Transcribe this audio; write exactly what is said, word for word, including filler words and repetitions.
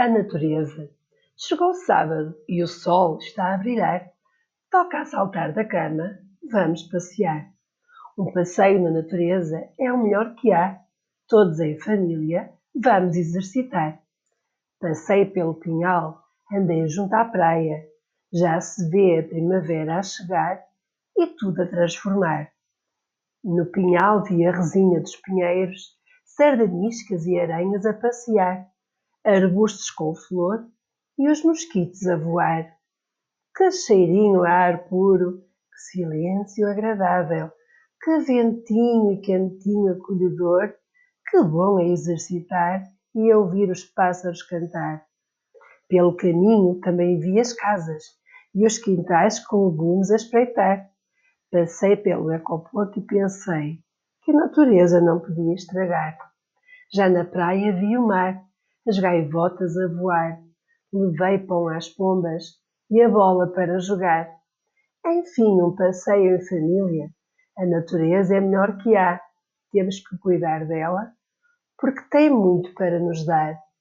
A natureza. Chegou o sábado e o sol está a brilhar. Toca a saltar da cama, vamos passear. Um passeio na natureza é o melhor que há. Todos em família, vamos exercitar. Passei pelo pinhal, andei junto à praia. Já se vê a primavera a chegar e tudo a transformar. No pinhal vi a resina dos pinheiros, sardaniscas e aranhas a passear, arbustos com flor e os mosquitos a voar. Que cheirinho a ar puro, que silêncio agradável, que ventinho e cantinho acolhedor, que bom é exercitar e ouvir os pássaros cantar. Pelo caminho também vi as casas e os quintais com legumes a espreitar. Passei pelo ecoponto e pensei que a natureza não podia estragar. Já na praia vi o mar, as gaivotas a voar. Levei pão às pombas e a bola para jogar. Enfim, um passeio em família. A natureza é melhor que há. Temos que cuidar dela, porque tem muito para nos dar.